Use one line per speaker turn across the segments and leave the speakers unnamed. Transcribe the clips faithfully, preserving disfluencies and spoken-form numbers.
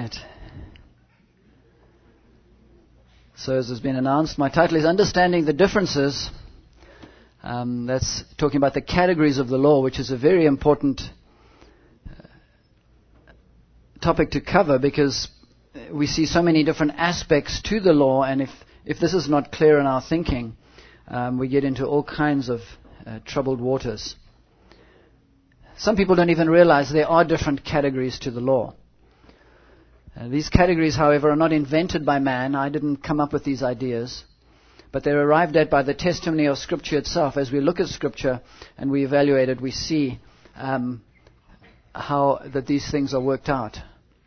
right. So as has been announced, my title is Understanding the Differences. Um, that's talking about the categories of the law, which is a very important uh, topic to cover because we see so many different aspects to the law, and if, if this is not clear in our thinking, um, we get into all kinds of uh, troubled waters. Some people don't even realize there are different categories to the law. Uh, these categories, however, are not invented by man. I didn't come up with these ideas. But they're arrived at by the testimony of Scripture itself. As we look at Scripture and we evaluate it, we see um, how that these things are worked out.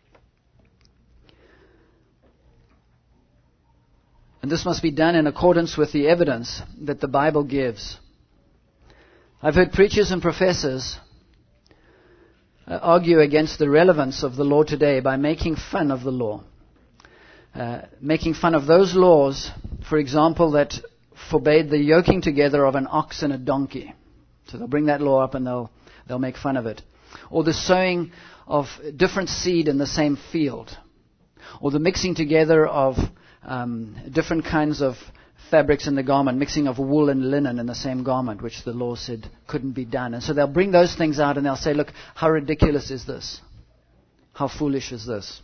And this must be done in accordance with the evidence that the Bible gives. I've heard preachers and professors uh, argue against the relevance of the law today by making fun of the law. Uh, making fun of those laws, for example, that forbade the yoking together of an ox and a donkey. So they'll bring that law up and they'll they'll make fun of it. Or the sowing of different seed in the same field. Or the mixing together of um, different kinds of fabrics in the garment, mixing of wool and linen in the same garment, which the law said couldn't be done. And so they'll bring those things out and they'll say, look, how ridiculous is this? How foolish is this?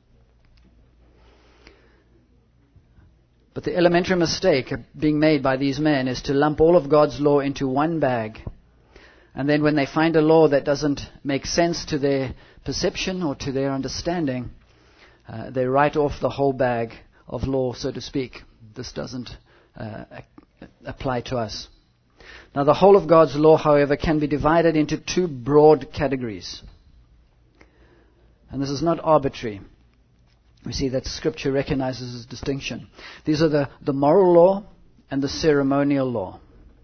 But the elementary mistake being made by these men is to lump all of God's law into one bag. And then when they find a law that doesn't make sense to their perception or to their understanding, uh, they write off the whole bag of law, so to speak. This doesn't uh, apply to us. Now, the whole of God's law, however, can be divided into two broad categories. And this is not arbitrary. We see that Scripture recognizes this distinction. These are the, the moral law and the ceremonial law.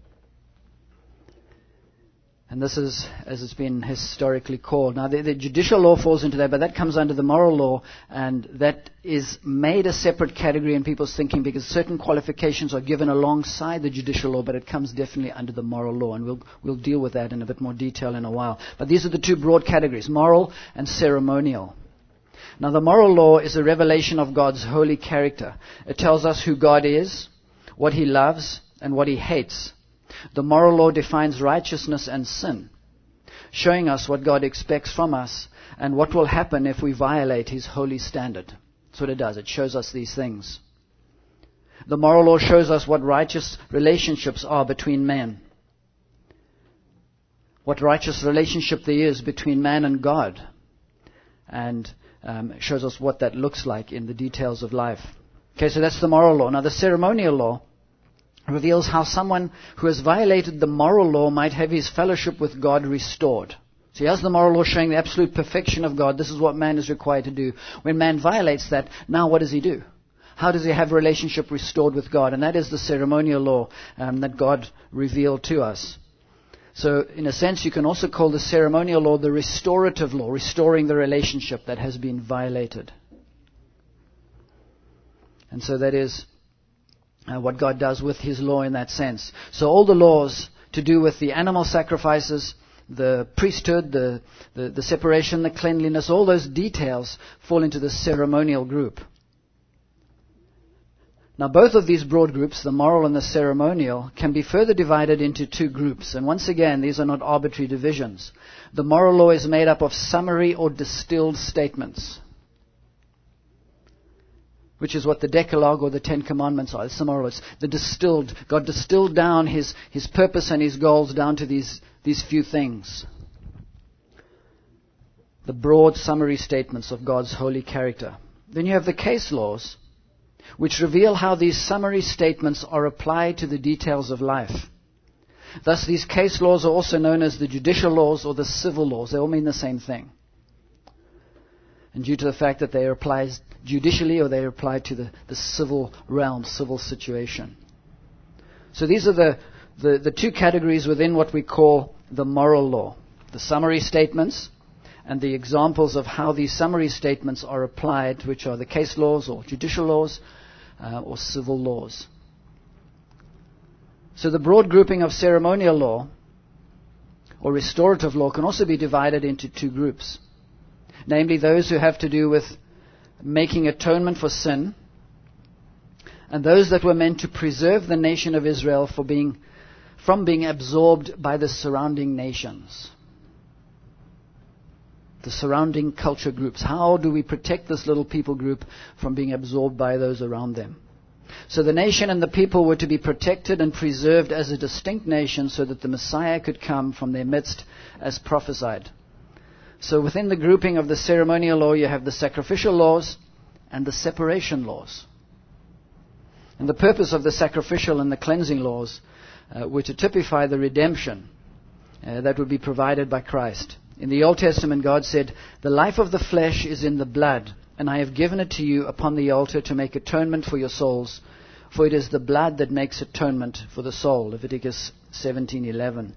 And this is, as it's been historically called. Now, the, the judicial law falls into that, but that comes under the moral law, and that is made a separate category in people's thinking because certain qualifications are given alongside the judicial law, but it comes definitely under the moral law, and we'll, we'll deal with that in a bit more detail in a while. But these are the two broad categories, moral and ceremonial. Now, the moral law is a revelation of God's holy character. It tells us who God is, what He loves, and what He hates. The moral law defines righteousness and sin, showing us what God expects from us and what will happen if we violate His holy standard. That's what it does. It shows us these things. The moral law shows us what righteous relationships are between men, what righteous relationship there is between man and God, and Um, it shows us what that looks like in the details of life. Okay, so that's the moral law. Now, the ceremonial law reveals how someone who has violated the moral law might have his fellowship with God restored. So here's the moral law showing the absolute perfection of God. This is what man is required to do. When man violates that, now what does he do? How does he have relationship restored with God? And that is the ceremonial law um, that God revealed to us. So, in a sense, you can also call the ceremonial law the restorative law, restoring the relationship that has been violated. And so that is uh, what God does with His law in that sense. So all the laws to do with the animal sacrifices, the priesthood, the, the, the separation, the cleanliness, all those details fall into the ceremonial group. Now, both of these broad groups, the moral and the ceremonial, can be further divided into two groups. And once again, these are not arbitrary divisions. The moral law is made up of summary or distilled statements, which is what the Decalogue or the Ten Commandments are. It's the moral law. It's the distilled. God distilled down His, His purpose and His goals down to these, these few things. The broad summary statements of God's holy character. Then you have the case laws, which reveal how these summary statements are applied to the details of life. Thus, these case laws are also known as the judicial laws or the civil laws. They all mean the same thing. And due to the fact that they are applied judicially or they are applied to the, the civil realm, civil situation. So these are the, the, the two categories within what we call the moral law. The summary statements and the examples of how these summary statements are applied, which are the case laws or judicial laws uh, or civil laws. So the broad grouping of ceremonial law or restorative law can also be divided into two groups. Namely, those who have to do with making atonement for sin, and those that were meant to preserve the nation of Israel for being, from being absorbed by the surrounding nations, the surrounding culture groups. How do we protect this little people group from being absorbed by those around them? So the nation and the people were to be protected and preserved as a distinct nation so that the Messiah could come from their midst as prophesied. So within the grouping of the ceremonial law, you have the sacrificial laws and the separation laws. And the purpose of the sacrificial and the cleansing laws uh, were to typify the redemption uh, that would be provided by Christ. In the Old Testament, God said, "The life of the flesh is in the blood, and I have given it to you upon the altar to make atonement for your souls, for it is the blood that makes atonement for the soul." Leviticus seventeen eleven.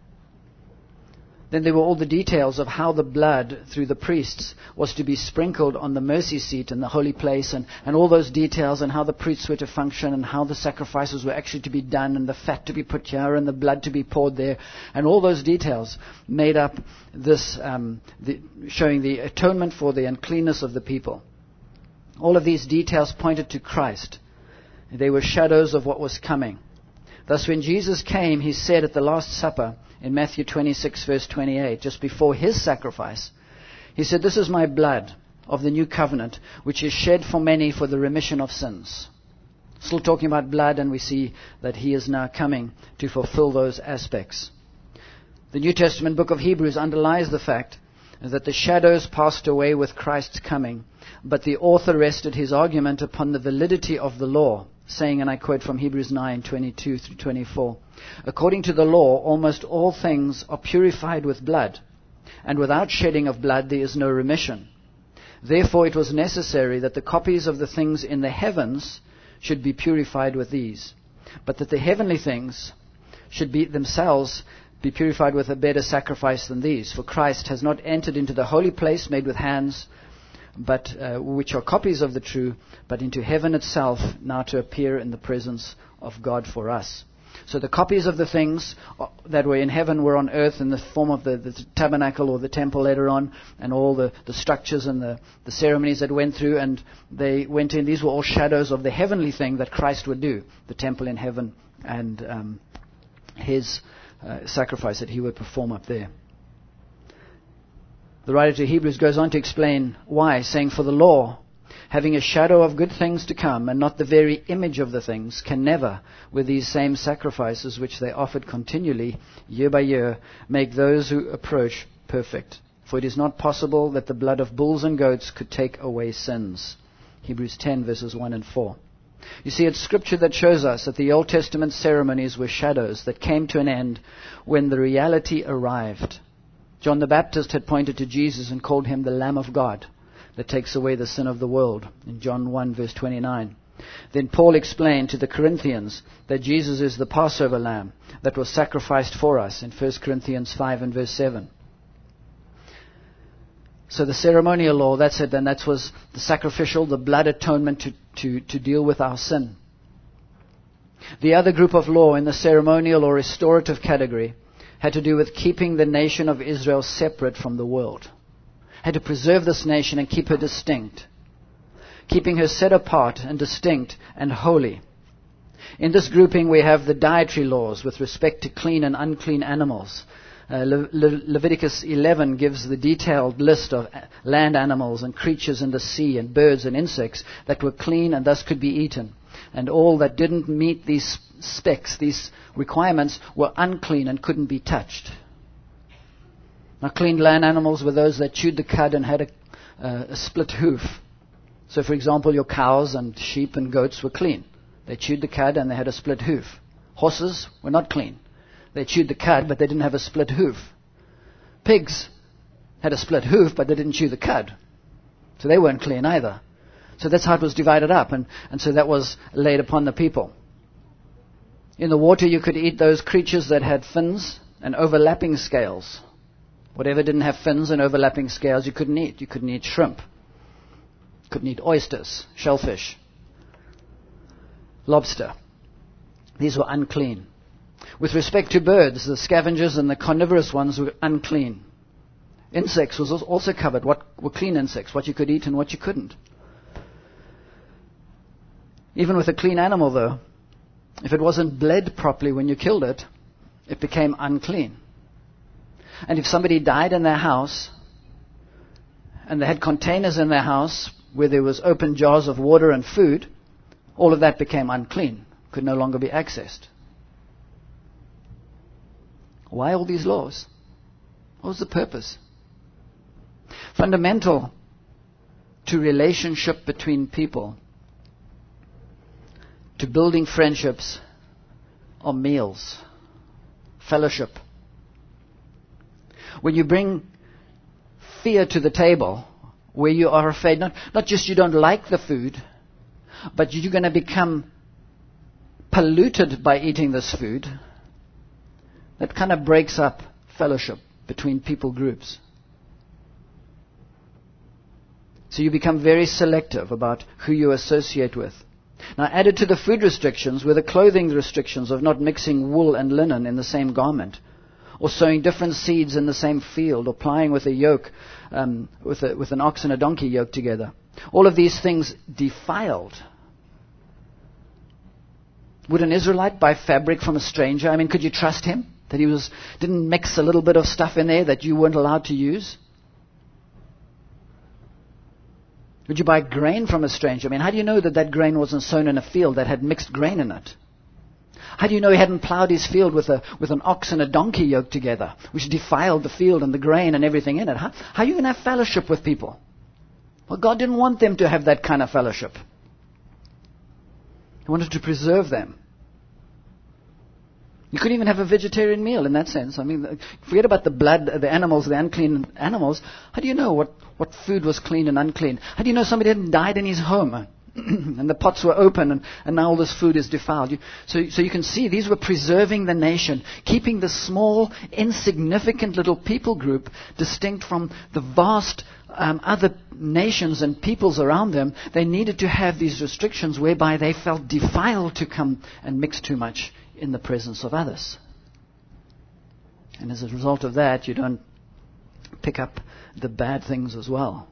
Then there were all the details of how the blood, through the priests, was to be sprinkled on the mercy seat in the holy place, and, and all those details, and how the priests were to function, and how the sacrifices were actually to be done, and the fat to be put here, and the blood to be poured there, and all those details made up this, um, the, showing the atonement for the uncleanness of the people. All of these details pointed to Christ. They were shadows of what was coming. Thus, when Jesus came, he said at the Last Supper, in Matthew twenty-six, verse twenty-eight, just before his sacrifice, he said, "This is my blood of the new covenant, which is shed for many for the remission of sins." Still talking about blood, and we see that he is now coming to fulfill those aspects. The New Testament book of Hebrews underlies the fact that the shadows passed away with Christ's coming, but the author rested his argument upon the validity of the law, saying, and I quote from Hebrews nine, twenty-two through twenty-four, "According to the law, almost all things are purified with blood, and without shedding of blood there is no remission. Therefore it was necessary that the copies of the things in the heavens should be purified with these, but that the heavenly things should be themselves be purified with a better sacrifice than these. For Christ has not entered into the holy place made with hands, but uh, which are copies of the true, but into heaven itself, now to appear in the presence of God for us." So the copies of the things that were in heaven were on earth in the form of the, the tabernacle or the temple later on, and all the, the structures and the, the ceremonies that went through, and they went in. These were all shadows of the heavenly thing that Christ would do, the temple in heaven, and um, his uh, sacrifice that he would perform up there. The writer to Hebrews goes on to explain why, saying, "For the law, having a shadow of good things to come, and not the very image of the things, can never, with these same sacrifices which they offered continually, year by year, make those who approach perfect. For it is not possible that the blood of bulls and goats could take away sins." Hebrews ten, verses one and four. You see, it's Scripture that shows us that the Old Testament ceremonies were shadows that came to an end when the reality arrived. John the Baptist had pointed to Jesus and called him the Lamb of God that takes away the sin of the world, in John one, verse twenty-nine. Then Paul explained to the Corinthians that Jesus is the Passover lamb that was sacrificed for us in First Corinthians five and verse seven. So the ceremonial law, that's it, and that was the sacrificial, the blood atonement to, to, to deal with our sin. The other group of law in the ceremonial or restorative category had to do with keeping the nation of Israel separate from the world. Had to preserve this nation and keep her distinct, keeping her set apart and distinct and holy. In this grouping we have the dietary laws with respect to clean and unclean animals. Uh, Le- Le- Leviticus eleven gives the detailed list of land animals and creatures in the sea and birds and insects that were clean and thus could be eaten. And all that didn't meet these specs, these requirements, were unclean and couldn't be touched. Now, clean land animals were those that chewed the cud and had a, uh, a split hoof. So, for example, your cows and sheep and goats were clean. They chewed the cud and they had a split hoof. Horses were not clean. They chewed the cud, but they didn't have a split hoof. Pigs had a split hoof, but they didn't chew the cud. So they weren't clean either. So that's how it was divided up, and, and so that was laid upon the people. In the water you could eat those creatures that had fins and overlapping scales. Whatever didn't have fins and overlapping scales you couldn't eat. You couldn't eat shrimp. Couldn't eat oysters, shellfish, lobster. These were unclean. With respect to birds, the scavengers and the carnivorous ones were unclean. Insects was also covered. What were clean insects, what you could eat and what you couldn't. Even with a clean animal, though, if it wasn't bled properly when you killed it, it became unclean. And if somebody died in their house, and they had containers in their house where there was open jars of water and food, all of that became unclean, could no longer be accessed. Why all these laws? What was the purpose? Fundamental to relationship between people, to building friendships, are meals, fellowship. When you bring fear to the table, where you are afraid, not, not just you don't like the food, but you're going to become polluted by eating this food, that kind of breaks up fellowship between people groups. So you become very selective about who you associate with. Now, added to the food restrictions were the clothing restrictions of not mixing wool and linen in the same garment, or sowing different seeds in the same field, or plying with a yoke, um, with, a, with an ox and a donkey yoked together. All of these things defiled. Would an Israelite buy fabric from a stranger? I mean, could you trust him? That he was didn't mix a little bit of stuff in there that you weren't allowed to use? Would you buy grain from a stranger? I mean, how do you know that that grain wasn't sown in a field that had mixed grain in it? How do you know he hadn't plowed his field with a with an ox and a donkey yoked together, which defiled the field and the grain and everything in it? How, how are you going to have fellowship with people? Well, God didn't want them to have that kind of fellowship. He wanted to preserve them. You couldn't even have a vegetarian meal in that sense. I mean, forget about the blood, the animals, the unclean animals. How do you know what, what food was clean and unclean? How do you know somebody hadn't died in his home and the pots were open and, and now all this food is defiled? You, so, so you can see these were preserving the nation, keeping the small, insignificant little people group distinct from the vast um, other nations and peoples around them. They needed to have these restrictions whereby they felt defiled to come and mix too much in the presence of others. And as a result of that, you don't pick up the bad things as well.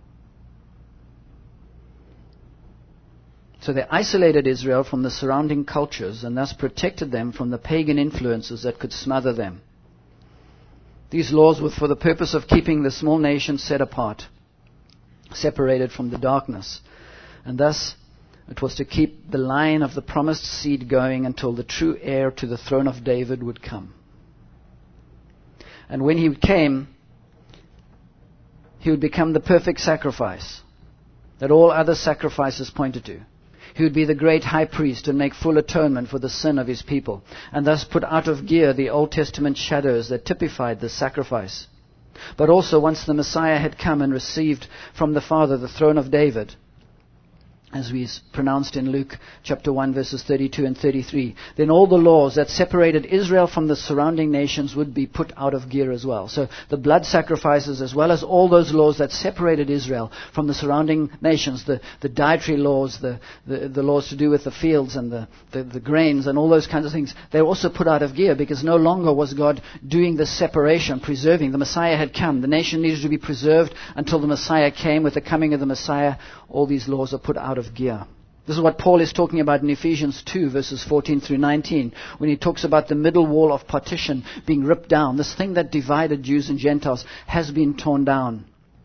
So they isolated Israel from the surrounding cultures and thus protected them from the pagan influences that could smother them. These laws were for the purpose of keeping the small nation set apart, separated from the darkness. And thus it was to keep the line of the promised seed going until the true heir to the throne of David would come. And when he came, he would become the perfect sacrifice that all other sacrifices pointed to. He would be the great high priest and make full atonement for the sin of his people, and thus put out of gear the Old Testament shadows that typified the sacrifice. But also, once the Messiah had come and received from the Father the throne of David, as we pronounced in Luke chapter one, verses thirty-two and thirty-three, then all the laws that separated Israel from the surrounding nations would be put out of gear as well. So the blood sacrifices, as well as all those laws that separated Israel from the surrounding nations, the, the dietary laws, the, the, the laws to do with the fields and the, the, the grains and all those kinds of things, they were also put out of gear because no longer was God doing the separation, preserving. The Messiah had come. The nation needed to be preserved until the Messiah came. With the coming of the Messiah, all these laws are put out of gear. This is what Paul is talking about in Ephesians two, verses fourteen through nineteen, when he talks about the middle wall of partition being ripped down. This thing that divided Jews and Gentiles has been torn down.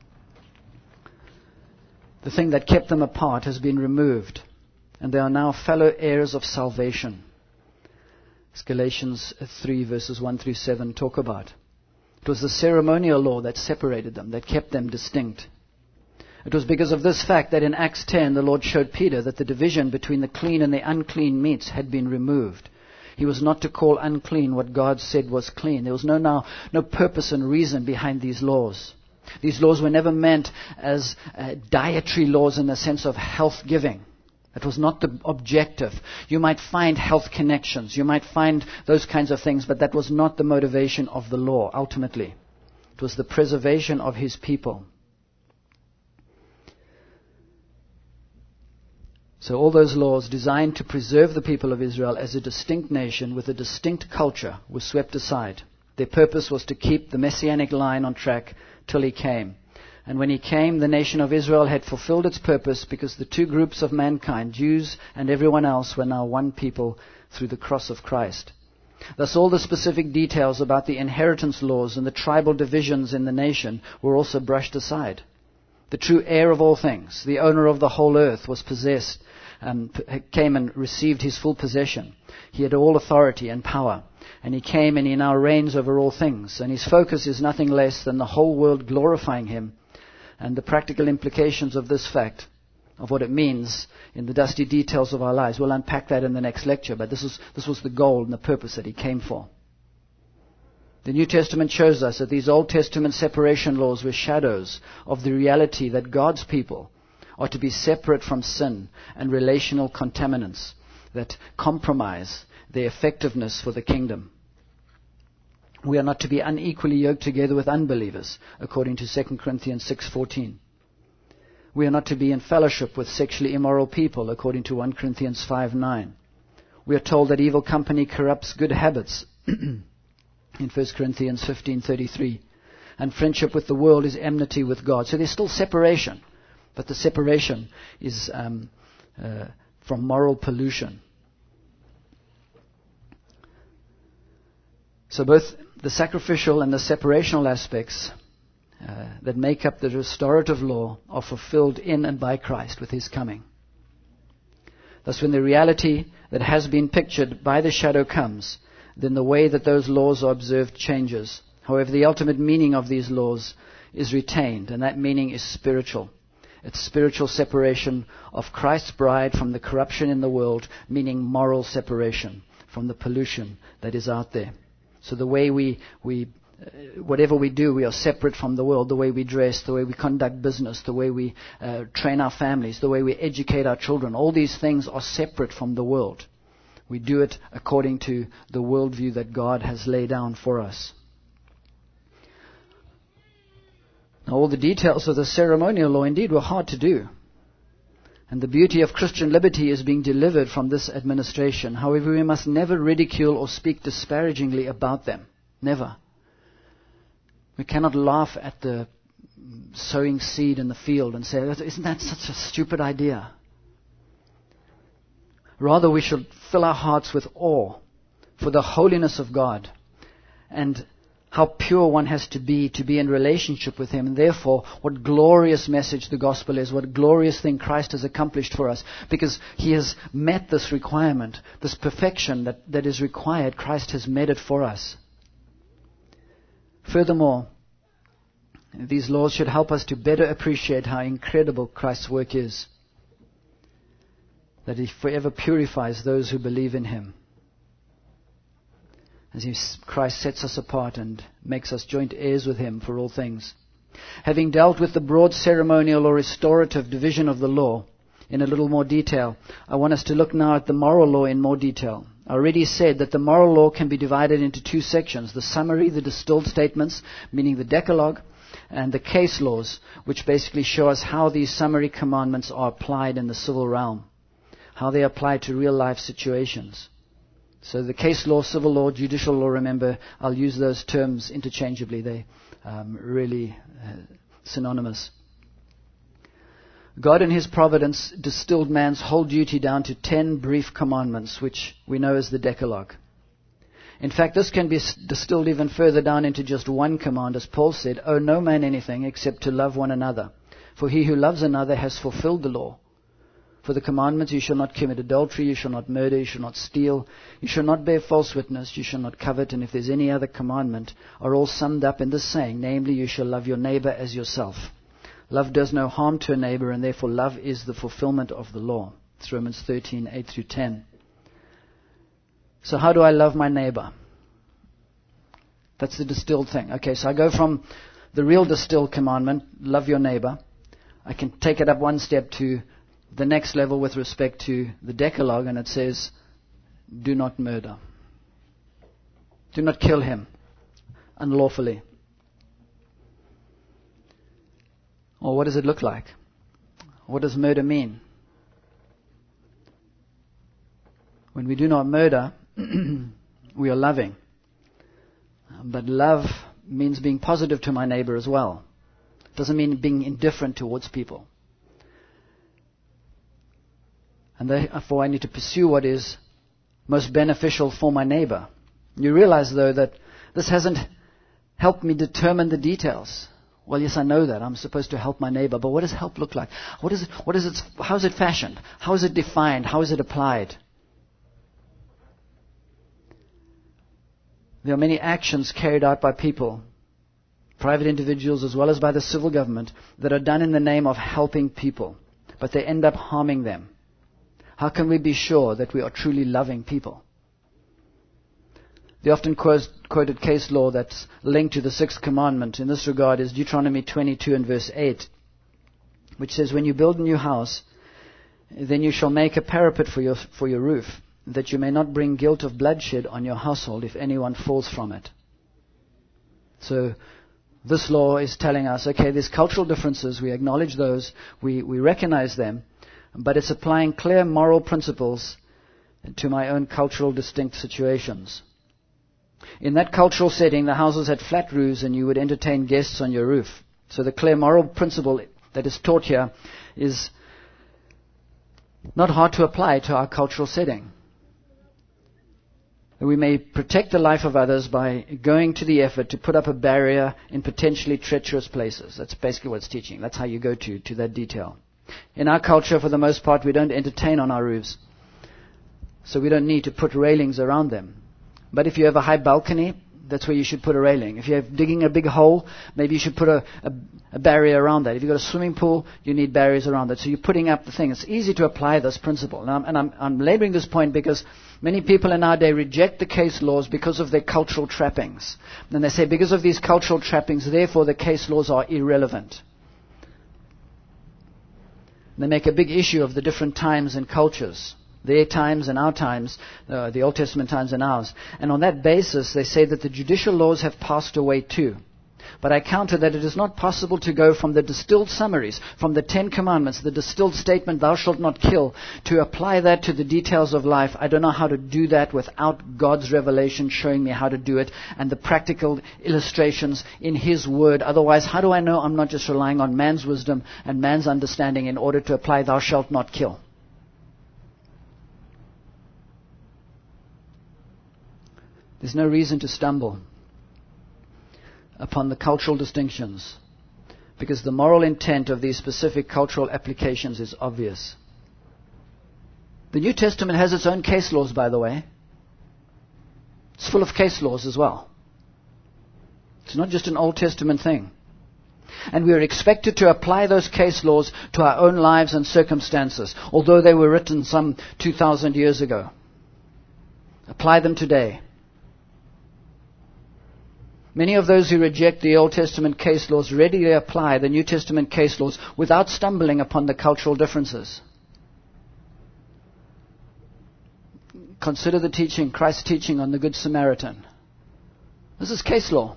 The thing that kept them apart has been removed, and they are now fellow heirs of salvation. As Galatians three, verses one through seven talk about. It was the ceremonial law that separated them, that kept them distinct. It was because of this fact that in Acts ten, the Lord showed Peter that the division between the clean and the unclean meats had been removed. He was not to call unclean what God said was clean. There was no now no purpose and reason behind these laws. These laws were never meant as uh, dietary laws in the sense of health giving. It was not the objective. You might find health connections. You might find those kinds of things, but that was not the motivation of the law, ultimately. It was the preservation of his people. So all those laws designed to preserve the people of Israel as a distinct nation with a distinct culture were swept aside. Their purpose was to keep the Messianic line on track till he came. And when he came, the nation of Israel had fulfilled its purpose because the two groups of mankind, Jews and everyone else, were now one people through the cross of Christ. Thus all the specific details about the inheritance laws and the tribal divisions in the nation were also brushed aside. The true heir of all things, the owner of the whole earth, was possessed, um, came and received his full possession. He had all authority and power. And he came and he now reigns over all things. And his focus is nothing less than the whole world glorifying him. And the practical implications of this fact, of what it means in the dusty details of our lives, we'll unpack that in the next lecture. But this was, this was the goal and the purpose that he came for. The New Testament shows us that these Old Testament separation laws were shadows of the reality that God's people are to be separate from sin and relational contaminants that compromise their effectiveness for the kingdom. We are not to be unequally yoked together with unbelievers, according to Second Corinthians six fourteen. We are not to be in fellowship with sexually immoral people, according to First Corinthians five nine. We are told that evil company corrupts good habits, in First Corinthians fifteen thirty-three. And friendship with the world is enmity with God. So there's still separation, but the separation is um, uh, from moral pollution. So both the sacrificial and the separational aspects uh, that make up the restorative law are fulfilled in and by Christ with his coming. Thus, when the reality that has been pictured by the shadow comes, then the way that those laws are observed changes. However, the ultimate meaning of these laws is retained, and that meaning is spiritual. It's spiritual separation of Christ's bride from the corruption in the world, meaning moral separation from the pollution that is out there. So the way we, we uh, whatever we do, we are separate from the world. The way we dress, the way we conduct business, the way we uh, train our families, the way we educate our children, all these things are separate from the world. We do it according to the worldview that God has laid down for us. Now, all the details of the ceremonial law indeed were hard to do. And the beauty of Christian liberty is being delivered from this administration. However, we must never ridicule or speak disparagingly about them. Never. We cannot laugh at the sowing seed in the field and say, isn't that such a stupid idea? Rather, we should fill our hearts with awe for the holiness of God and how pure one has to be to be in relationship with him. And therefore, what glorious message the gospel is, what glorious thing Christ has accomplished for us. Because he has met this requirement, this perfection that, that is required. Christ has met it for us. Furthermore, these laws should help us to better appreciate how incredible Christ's work is. That he forever purifies those who believe in him. As he, Christ sets us apart and makes us joint heirs with him for all things. Having dealt with the broad ceremonial or restorative division of the law in a little more detail, I want us to look now at the moral law in more detail. I already said that the moral law can be divided into two sections: the summary, the distilled statements, meaning the Decalogue, and the case laws, which basically show us how these summary commandments are applied in the civil realm, how they apply to real life situations. So the case law, civil law, judicial law, remember, I'll use those terms interchangeably. They're um, really uh, synonymous. God in his providence distilled man's whole duty down to ten brief commandments, which we know as the Decalogue. In fact, this can be distilled even further down into just one command, as Paul said, owe no man anything except to love one another. For he who loves another has fulfilled the law. For the commandments, you shall not commit adultery, you shall not murder, you shall not steal, you shall not bear false witness, you shall not covet, and if there's any other commandment, are all summed up in this saying, namely, you shall love your neighbor as yourself. Love does no harm to a neighbor, and therefore love is the fulfillment of the law. It's Romans thirteen, eight through ten. So how do I love my neighbor? That's the distilled thing. Okay, so I go from the real distilled commandment, love your neighbor. I can take it up one step to the next level with respect to the Decalogue, and it says, do not murder. Do not kill him unlawfully. Or what does it look like? What does murder mean? When we do not murder, we are loving. But love means being positive to my neighbor as well. Doesn't mean being indifferent towards people. And therefore I need to pursue what is most beneficial for my neighbor. You realize, though, that this hasn't helped me determine the details. Well, yes, I know that. I'm supposed to help my neighbor. But what does help look like? What is it, what is it, how is it fashioned? How is it defined? How is it applied? There are many actions carried out by people, private individuals as well as by the civil government, that are done in the name of helping people, but they end up harming them. How can we be sure that we are truly loving people? The often quoted case law that's linked to the sixth commandment in this regard is Deuteronomy twenty-two and verse eight, which says, when you build a new house, then you shall make a parapet for your, for your roof, that you may not bring guilt of bloodshed on your household if anyone falls from it. So this law is telling us, okay, there's cultural differences, we acknowledge those, we, we recognize them, but it's applying clear moral principles to my own cultural distinct situations. In that cultural setting, the houses had flat roofs and you would entertain guests on your roof. So the clear moral principle that is taught here is not hard to apply to our cultural setting. We may protect the life of others by going to the effort to put up a barrier in potentially treacherous places. That's basically what it's teaching. That's how you go to, to that detail. In our culture, for the most part, we don't entertain on our roofs. So we don't need to put railings around them. But if you have a high balcony, that's where you should put a railing. If you're digging a big hole, maybe you should put a, a, a barrier around that. If you've got a swimming pool, you need barriers around that. So you're putting up the thing. It's easy to apply this principle. Now, and I'm, I'm laboring this point because many people in our day reject the case laws because of their cultural trappings. And they say because of these cultural trappings, therefore the case laws are irrelevant. They make a big issue of the different times and cultures. Their times and our times, uh, the Old Testament times and ours. And on that basis, they say that the judicial laws have passed away too. But I counter that it is not possible to go from the distilled summaries, from the Ten Commandments, the distilled statement, thou shalt not kill, to apply that to the details of life. I don't know how to do that without God's revelation showing me how to do it and the practical illustrations in His Word. Otherwise, how do I know I'm not just relying on man's wisdom and man's understanding in order to apply thou shalt not kill? There's no reason to stumble upon the cultural distinctions because the moral intent of these specific cultural applications is obvious. The New Testament has its own case laws, by the way. It's full of case laws as well. It's not just an Old Testament thing. And we are expected to apply those case laws to our own lives and circumstances, although they were written some two thousand years ago. Apply them today. Many of those who reject the Old Testament case laws readily apply the New Testament case laws without stumbling upon the cultural differences. Consider the teaching, Christ's teaching on the Good Samaritan. This is case law.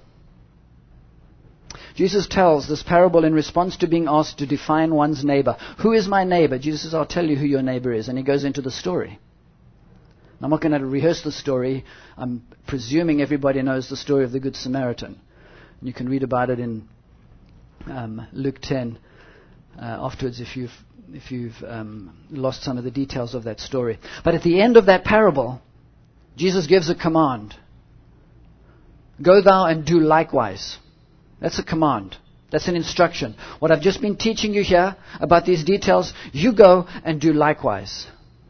Jesus tells this parable in response to being asked to define one's neighbor. Who is my neighbor? Jesus says, I'll tell you who your neighbor is. And he goes into the story. I'm not going to rehearse the story. I'm presuming everybody knows the story of the Good Samaritan. You can read about it in um, Luke ten uh, afterwards if you've, if you've um, lost some of the details of that story. But at the end of that parable, Jesus gives a command. Go thou and do likewise. That's a command. That's an instruction. What I've just been teaching you here about these details, you go and do likewise.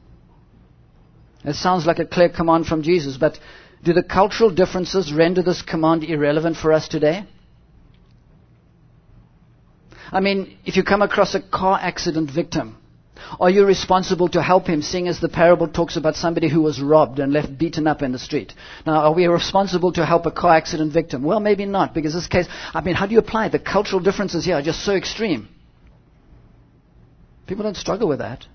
It sounds like a clear command from Jesus, but do the cultural differences render this command irrelevant for us today? I mean, if you come across a car accident victim, are you responsible to help him, seeing as the parable talks about somebody who was robbed and left beaten up in the street? Now, are we responsible to help a car accident victim? Well, maybe not, because this case, I mean, how do you apply it? The cultural differences here are just so extreme. People don't struggle with that.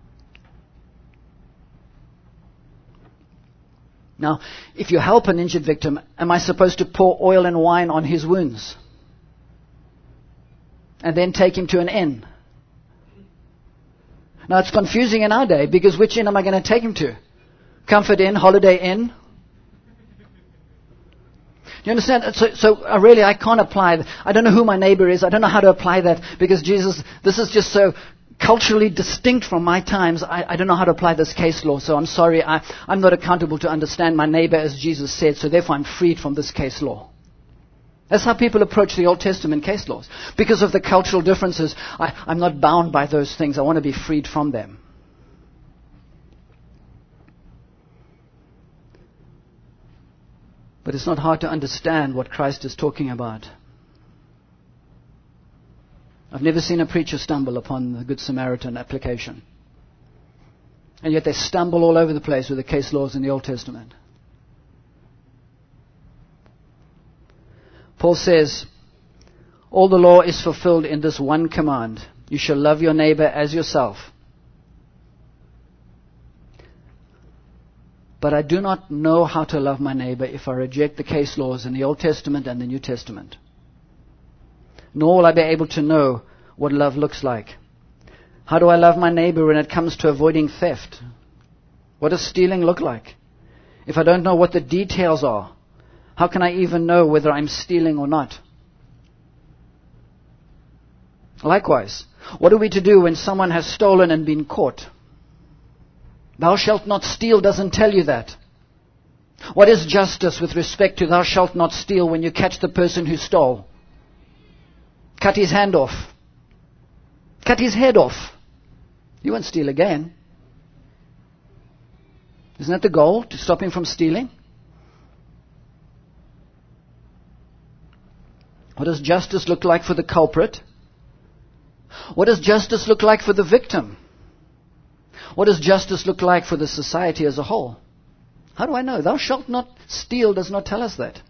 Now, if you help an injured victim, am I supposed to pour oil and wine on his wounds? And then take him to an inn? Now, it's confusing in our day, because which inn am I going to take him to? Comfort Inn, Holiday Inn? you understand? So, so I really, I can't apply. I don't know who my neighbor is. I don't know how to apply that because Jesus, this is just so culturally distinct from my times. I, I don't know how to apply this case law. So I'm sorry. I, I'm not accountable to understand my neighbor as Jesus said. So therefore I'm freed from this case law. That's how people approach the Old Testament case laws. Because of the cultural differences, I, I'm not bound by those things. I want to be freed from them. But it's not hard to understand what Christ is talking about. I've never seen a preacher stumble upon the Good Samaritan application. And yet they stumble all over the place with the case laws in the Old Testament. Paul says, all the law is fulfilled in this one command. You shall love your neighbor as yourself. But I do not know how to love my neighbor if I reject the case laws in the Old Testament and the New Testament. Nor will I be able to know what love looks like. How do I love my neighbor when it comes to avoiding theft? What does stealing look like? If I don't know what the details are, how can I even know whether I'm stealing or not? Likewise, what are we to do when someone has stolen and been caught? Thou shalt not steal doesn't tell you that. What is justice with respect to thou shalt not steal when you catch the person who stole? Cut his hand off. Cut his head off. You won't steal again. Isn't that the goal? To stop him from stealing? What does justice look like for the culprit? What does justice look like for the victim? What does justice look like for the society as a whole? How do I know? Thou shalt not steal does not tell us that.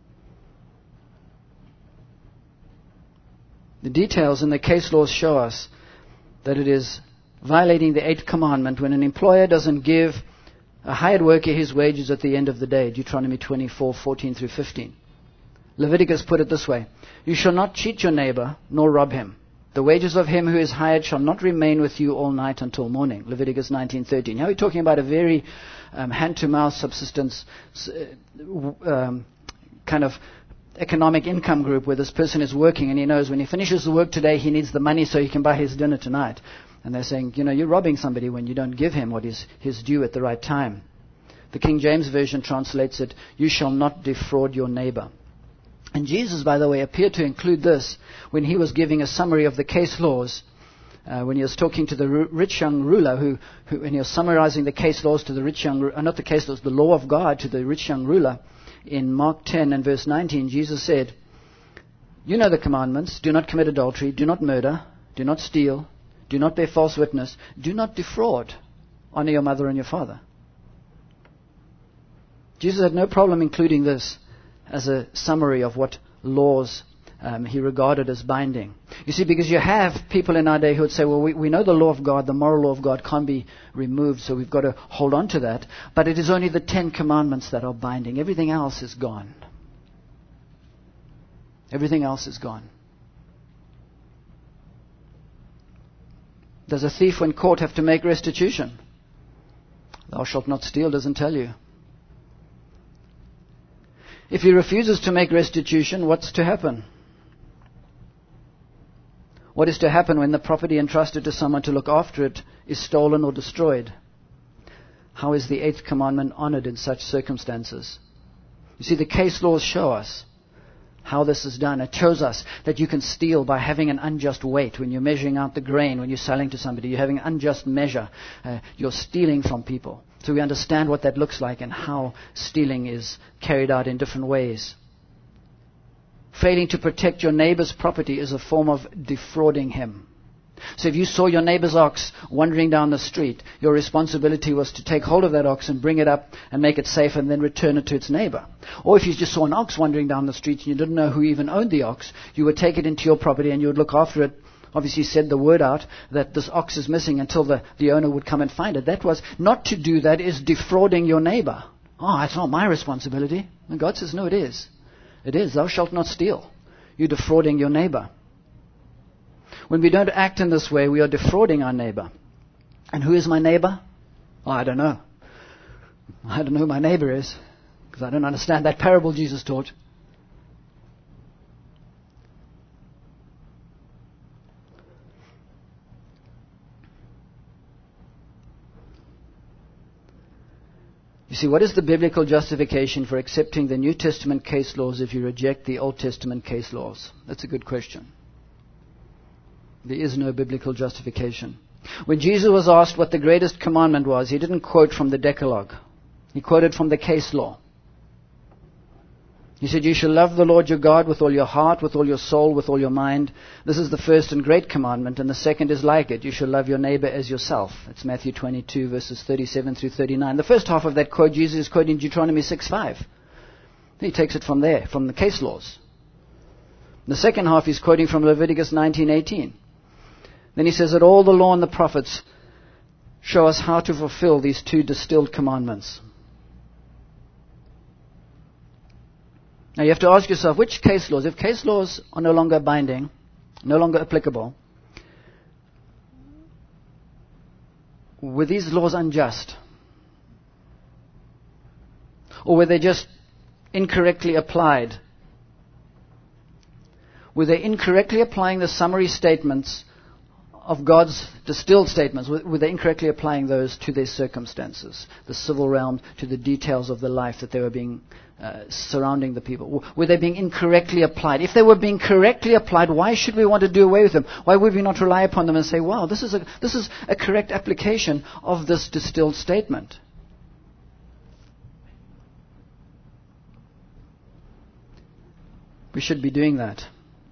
The details in the case laws show us that it is violating the eighth commandment when an employer doesn't give a hired worker his wages at the end of the day. Deuteronomy twenty-four, fourteen through fifteen. Leviticus put it this way. You shall not cheat your neighbor, nor rob him. The wages of him who is hired shall not remain with you all night until morning. Leviticus nineteen thirteen. Now we're talking about a very um, hand-to-mouth subsistence uh, um, kind of economic income group where this person is working and he knows when he finishes the work today he needs the money so he can buy his dinner tonight. And they're saying, you know, you're robbing somebody when you don't give him what is his due at the right time. The King James Version translates it, you shall not defraud your neighbor. And Jesus, by the way, appeared to include this when he was giving a summary of the case laws, uh, when he was talking to the r- rich young ruler, who, who, when he was summarizing the case laws to the rich young, uh, not the case laws, the law of God to the rich young ruler, in Mark ten and verse nineteen, Jesus said, you know the commandments, do not commit adultery, do not murder, do not steal, do not bear false witness, do not defraud, honor your mother and your father. Jesus had no problem including this as a summary of what laws um, he regarded as binding. You see, because you have people in our day who would say, well, we, we know the law of God, the moral law of God can't be removed, so we've got to hold on to that. But it is only the Ten Commandments that are binding. Everything else is gone. Everything else is gone. Does a thief when caught have to make restitution? Thou shalt not steal doesn't tell you. If he refuses to make restitution, what's to happen? What is to happen when the property entrusted to someone to look after it is stolen or destroyed? How is the eighth commandment honored in such circumstances? You see, the case laws show us how this is done. It shows us that you can steal by having an unjust weight. When you're measuring out the grain, when you're selling to somebody, you're having an unjust measure. Uh, you're stealing from people. So we understand what that looks like and how stealing is carried out in different ways. Failing to protect your neighbor's property is a form of defrauding him. So if you saw your neighbor's ox wandering down the street, your responsibility was to take hold of that ox and bring it up and make it safe and then return it to its neighbor. Or if you just saw an ox wandering down the street and you didn't know who even owned the ox, you would take it into your property and you would look after it. Obviously said the word out that this ox is missing until the, the owner would come and find it. That was, not to do that is defrauding your neighbor. Oh, it's not my responsibility. And God says, no, it is. It is. Thou shalt not steal. You're defrauding your neighbor. When we don't act in this way, we are defrauding our neighbor. And who is my neighbor? Oh, I don't know. I don't know who my neighbor is because I don't understand that parable Jesus taught. You see, what is the biblical justification for accepting the New Testament case laws if you reject the Old Testament case laws? That's a good question. There is no biblical justification. When Jesus was asked what the greatest commandment was, he didn't quote from the Decalogue. He quoted from the case law. He said, you shall love the Lord your God with all your heart, with all your soul, with all your mind. This is the first and great commandment, and the second is like it. You shall love your neighbor as yourself. It's Matthew twenty-two, verses thirty-seven through thirty-nine. The first half of that quote, Jesus is quoting Deuteronomy six five. He takes it from there, from the case laws. The second half he's quoting from Leviticus nineteen eighteen. Then he says that all the law and the prophets show us how to fulfill these two distilled commandments. Now you have to ask yourself, which case laws, if case laws are no longer binding, no longer applicable, were these laws unjust? Or were they just incorrectly applied? Were they incorrectly applying the summary statements of God's distilled statements? Were they incorrectly applying those to their circumstances, the civil realm, to the details of the life that they were being uh, surrounding the people? Were they being incorrectly applied? If they were being correctly applied, why should we want to do away with them? Why would we not rely upon them and say, wow, this is a, this is a correct application of this distilled statement? We should be doing that.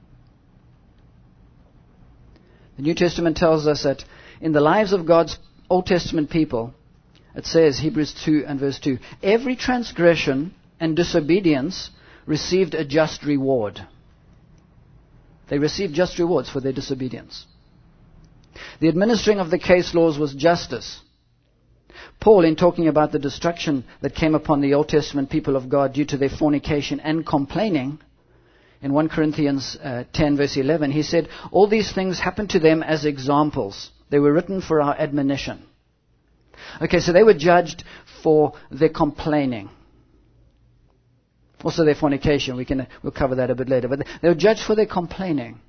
The New Testament tells us that in the lives of God's Old Testament people, it says, Hebrews two and verse two, every transgression and disobedience received a just reward. They received just rewards for their disobedience. The administering of the case laws was justice. Paul, in talking about the destruction that came upon the Old Testament people of God due to their fornication and complaining, in First Corinthians uh, ten, verse eleven, he said, all these things happened to them as examples. They were written for our admonition. Okay, so they were judged for their complaining. Also their fornication. We can, we'll cover that a bit later. But they were judged for their complaining.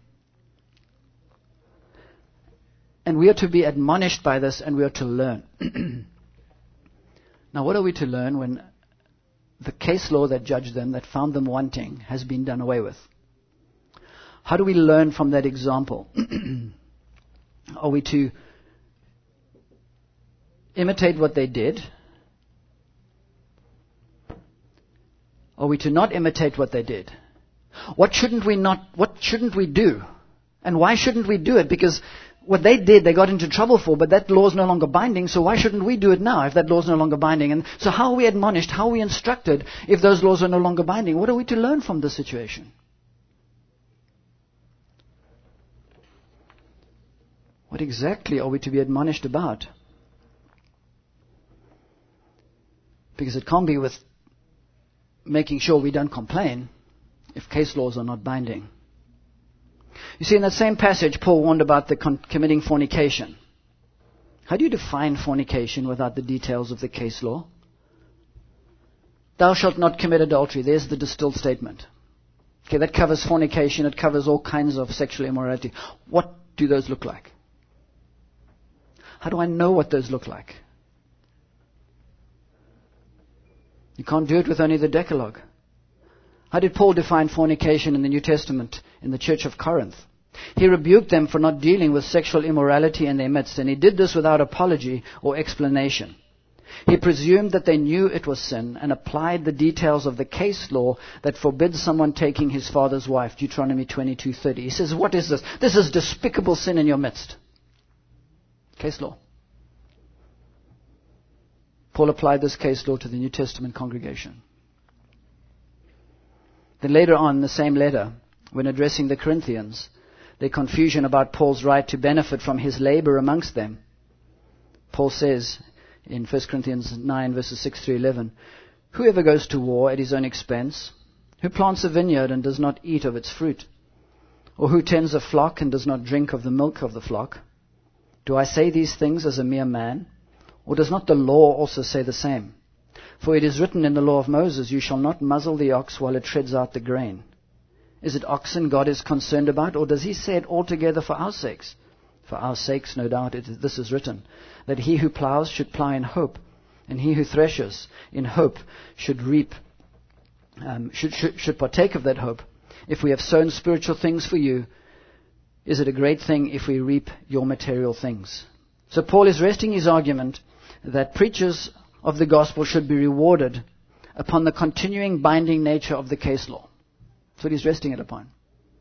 And we are to be admonished by this, and we are to learn. Now, what are we to learn when the case law that judged them, that found them wanting, has been done away with? How do we learn from that example? Are we to imitate what they did? Are we to not imitate what they did? What shouldn't we not, what shouldn't we do? And why shouldn't we do it? Because what they did, they got into trouble for, but that law is no longer binding, so why shouldn't we do it now if that law is no longer binding? And so how are we admonished, how are we instructed if those laws are no longer binding? What are we to learn from this situation? What exactly are we to be admonished about? Because it can't be with making sure we don't complain if case laws are not binding. You see, in that same passage, Paul warned about the con- committing fornication. How do you define fornication without the details of the case law? Thou shalt not commit adultery. There's the distilled statement. Okay, that covers fornication. It covers all kinds of sexual immorality. What do those look like? How do I know what those look like? You can't do it with only the Decalogue. How did Paul define fornication in the New Testament in the church of Corinth? He rebuked them for not dealing with sexual immorality in their midst, and he did this without apology or explanation. He presumed that they knew it was sin and applied the details of the case law that forbids someone taking his father's wife, Deuteronomy twenty-two thirty. He says, what is this? This is despicable sin in your midst. Case law. Paul applied this case law to the New Testament congregation. Then later on, in the same letter, when addressing the Corinthians, their confusion about Paul's right to benefit from his labor amongst them, Paul says in First Corinthians nine, verses six through eleven, whoever goes to war at his own expense, who plants a vineyard and does not eat of its fruit, or who tends a flock and does not drink of the milk of the flock, do I say these things as a mere man? Or does not the law also say the same? For it is written in the law of Moses, you shall not muzzle the ox while it treads out the grain. Is it oxen God is concerned about, or does he say it altogether for our sakes? For our sakes, no doubt, it is, this is written, that he who plows should plow in hope, And he who threshes in hope should reap, um, should, should, should partake of that hope. If we have sown spiritual things for you, is it a great thing if we reap your material things? So Paul is resting his argument that preachers of the gospel should be rewarded upon the continuing binding nature of the case law. That's what he's resting it upon.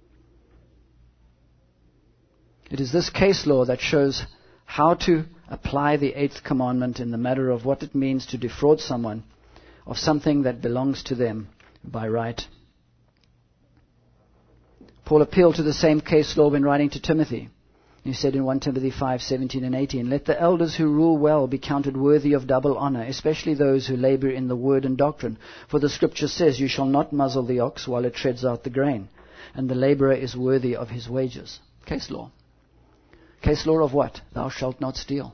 It is this case law that shows how to apply the eighth commandment in the matter of what it means to defraud someone of something that belongs to them by right. Paul appealed to the same case law when writing to Timothy. He said in First Timothy five seventeen and eighteen, "Let the elders who rule well be counted worthy of double honor, especially those who labor in the word and doctrine. For the scripture says, you shall not muzzle the ox while it treads out the grain, and the laborer is worthy of his wages." Case law. Case law of what? Thou shalt not steal.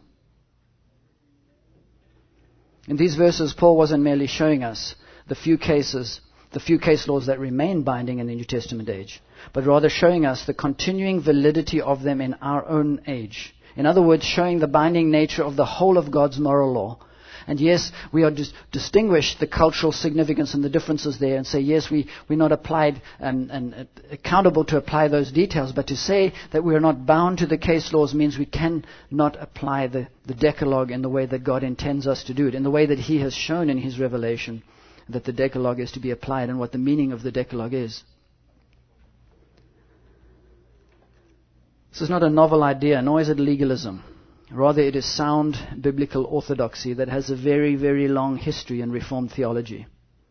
In these verses, Paul wasn't merely showing us the few cases, the few case laws that remain binding in the New Testament age, but rather showing us the continuing validity of them in our own age. In other words, showing the binding nature of the whole of God's moral law. And yes, we are dis- distinguished the cultural significance and the differences there, and say, yes, we, we're not applied and, and uh, accountable to apply those details, but to say that we are not bound to the case laws means we cannot apply the, the Decalogue in the way that God intends us to do it, in the way that He has shown in His revelation that the Decalogue is to be applied and what the meaning of the Decalogue is. This is not a novel idea, nor is it legalism. Rather, it is sound biblical orthodoxy that has a very, very long history in Reformed theology,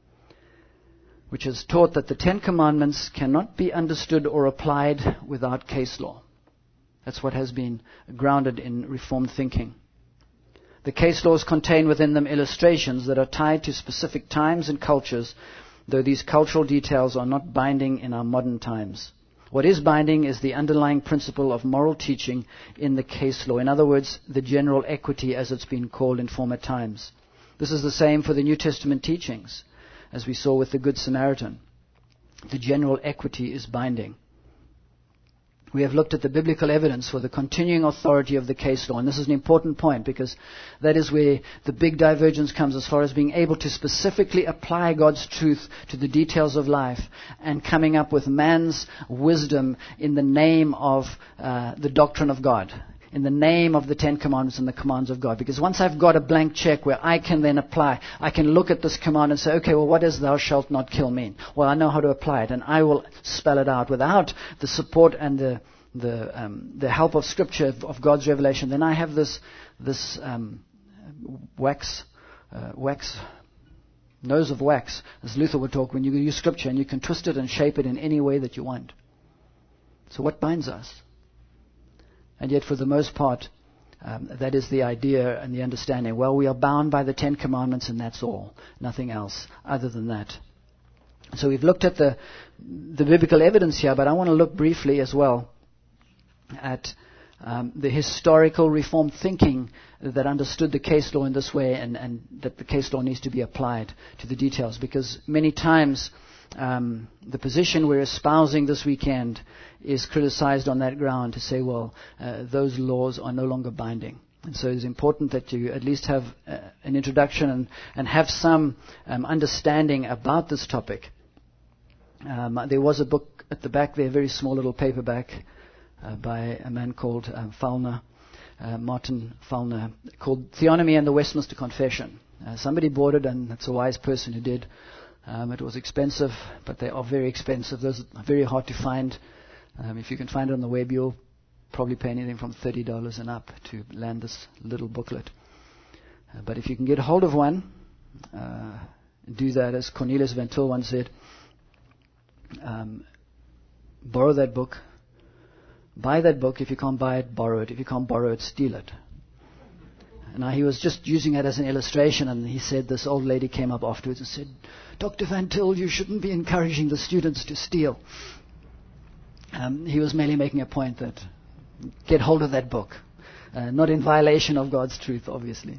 which has taught that the Ten Commandments cannot be understood or applied without case law. That's what has been grounded in Reformed thinking. The case laws contain within them illustrations that are tied to specific times and cultures, though these cultural details are not binding in our modern times. What is binding is the underlying principle of moral teaching in the case law. In other words, the general equity as it's been called in former times. This is the same for the New Testament teachings, as we saw with the Good Samaritan. The general equity is binding. We have looked at the biblical evidence for the continuing authority of the case law. And this is an important point because that is where the big divergence comes as far as being able to specifically apply God's truth to the details of life and coming up with man's wisdom in the name of uh, the doctrine of God, in the name of the Ten Commandments and the commands of God. Because once I've got a blank check where I can then apply, I can look at this command and say, okay, well, what does thou shalt not kill mean? Well, I know how to apply it, and I will spell it out. Without the support and the the um, the help of Scripture, of, of God's revelation, then I have this this um, wax, uh, wax, nose of wax, as Luther would talk, when you use Scripture and you can twist it and shape it in any way that you want. So what binds us? And yet, for the most part, um, that is the idea and the understanding. Well, we are bound by the Ten Commandments, and that's all. Nothing else other than that. So we've looked at the the biblical evidence here, but I want to look briefly as well at um, the historical Reformed thinking that understood the case law in this way, and, and that the case law needs to be applied to the details. Because many times um, the position we're espousing this weekend is criticized on that ground to say, well, uh, those laws are no longer binding. And so it's important that you at least have uh, an introduction and, and have some um, understanding about this topic. Um, there was a book at the back there, a very small little paperback uh, by a man called um, Fellner, uh, Martin Fellner, called Theonomy and the Westminster Confession. Uh, somebody bought it, and it's a wise person who did. Um, it was expensive, but they are very expensive. Those are very hard to find. Um, if you can find it on the web, you'll probably pay anything from thirty dollars and up to land this little booklet. Uh, but if you can get hold of one, uh, do that, as Cornelius Van Til once said. Um, borrow that book. Buy that book. If you can't buy it, borrow it. If you can't borrow it, steal it. Now, he was just using it as an illustration, and he said this old lady came up afterwards and said, Doctor Van Til, you shouldn't be encouraging the students to steal. Um, he was merely making a point that get hold of that book. Uh, not in violation of God's truth, obviously.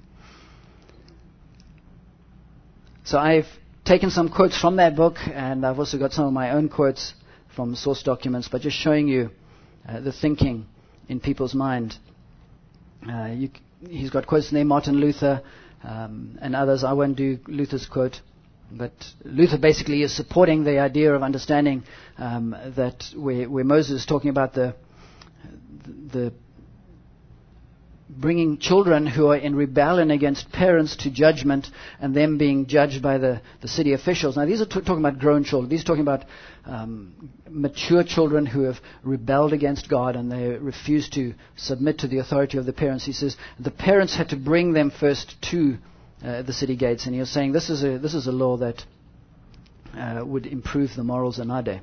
So I've taken some quotes from that book, and I've also got some of my own quotes from source documents, but just showing you uh, the thinking in people's mind. Uh, you, he's got quotes there. Martin Luther um, and others. I won't do Luther's quote, but Luther basically is supporting the idea of understanding um, that where, where Moses is talking about the the bringing children who are in rebellion against parents to judgment and them being judged by the, the city officials. Now, these are t- talking about grown children. These are talking about um, mature children who have rebelled against God and they refuse to submit to the authority of the parents. He says the parents had to bring them first to uh, the city gates. And he was saying this is a, this is a law that uh, would improve the morals in our day.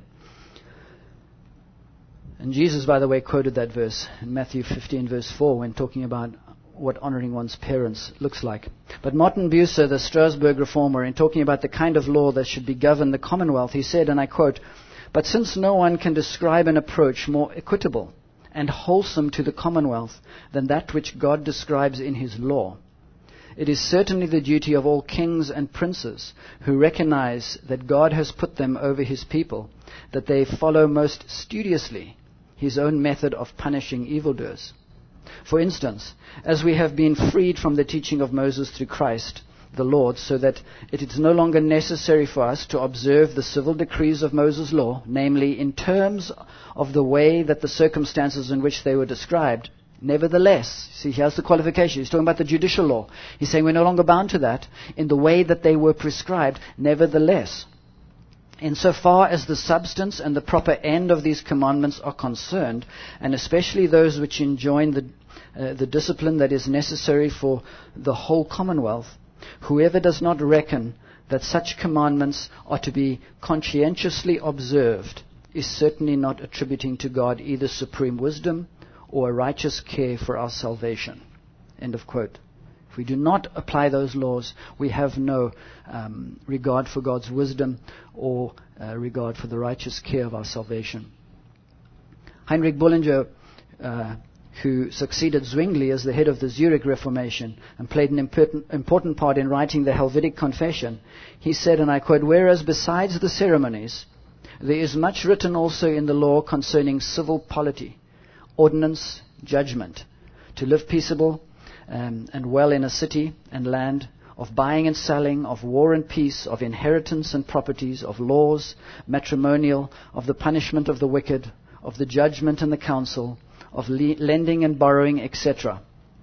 And Jesus, by the way, quoted that verse in Matthew fifteen, verse four, when talking about what honoring one's parents looks like. But Martin Bucer, the Strasbourg reformer, in talking about the kind of law that should be govern the Commonwealth, he said, and I quote, "But since no one can describe an approach more equitable and wholesome to the Commonwealth than that which God describes in his law, it is certainly the duty of all kings and princes who recognize that God has put them over his people, that they follow most studiously his own method of punishing evildoers. For instance, as we have been freed from the teaching of Moses through Christ, the Lord, so that it is no longer necessary for us to observe the civil decrees of Moses' law, namely in terms of the way that the circumstances in which they were described. Nevertheless," see, here's the qualification. He's talking about the judicial law. He's saying we're no longer bound to that in the way that they were prescribed. Nevertheless, insofar as the substance and the proper end of these commandments are concerned, and especially those which enjoin the, uh, the discipline that is necessary for the whole commonwealth, whoever does not reckon that such commandments are to be conscientiously observed is certainly not attributing to God either supreme wisdom or a righteous care for our salvation. End of quote. If we do not apply those laws, we have no um, regard for God's wisdom or uh, regard for the righteous care of our salvation. Heinrich Bullinger, uh, who succeeded Zwingli as the head of the Zurich Reformation and played an important, important part in writing the Helvetic Confession, he said, and I quote, "Whereas besides the ceremonies, there is much written also in the law concerning civil polity, ordinance, judgment, to live peaceable Um, and well in a city and land, of buying and selling, of war and peace, of inheritance and properties, of laws, matrimonial, of the punishment of the wicked, of the judgment and the counsel, of le- lending and borrowing, et cetera.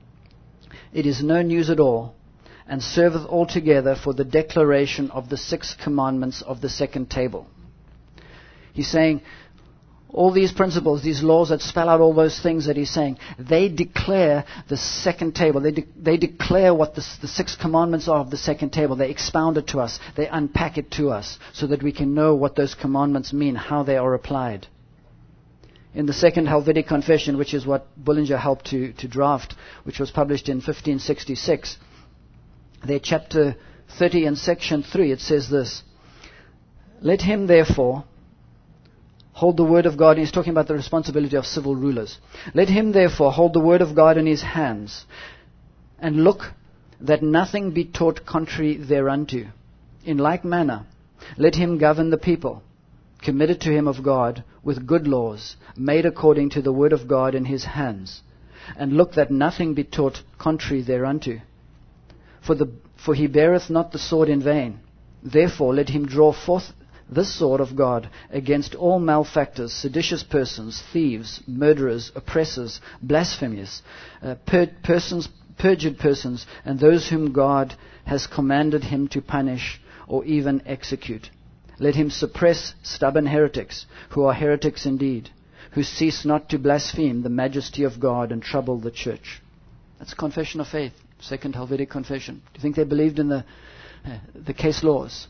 It is no news at all, and serveth altogether for the declaration of the six commandments of the second table." He's saying, all these principles, these laws that spell out all those things that he's saying, they declare the second table. They, de- they declare what the, the six commandments are of the second table. They expound it to us. They unpack it to us so that we can know what those commandments mean, how they are applied. In the Second Helvetic Confession, which is what Bullinger helped to, to draft, which was published in fifteen sixty-six, there chapter thirty and section three, it says this, "Let him therefore hold the word of God," and he's talking about the responsibility of civil rulers. "Let him therefore hold the word of God in his hands, and look that nothing be taught contrary thereunto. In like manner, let him govern the people, committed to him of God, with good laws, made according to the word of God in his hands, and look that nothing be taught contrary thereunto. For, the, for he beareth not the sword in vain. Therefore let him draw forth this sword of God against all malefactors, seditious persons, thieves, murderers, oppressors, blasphemous, uh, per- persons, perjured persons, and those whom God has commanded him to punish or even execute. Let him suppress stubborn heretics, who are heretics indeed, who cease not to blaspheme the majesty of God and trouble the church." That's Confession of Faith, Second Helvetic Confession. Do you think they believed in the, uh, the case laws?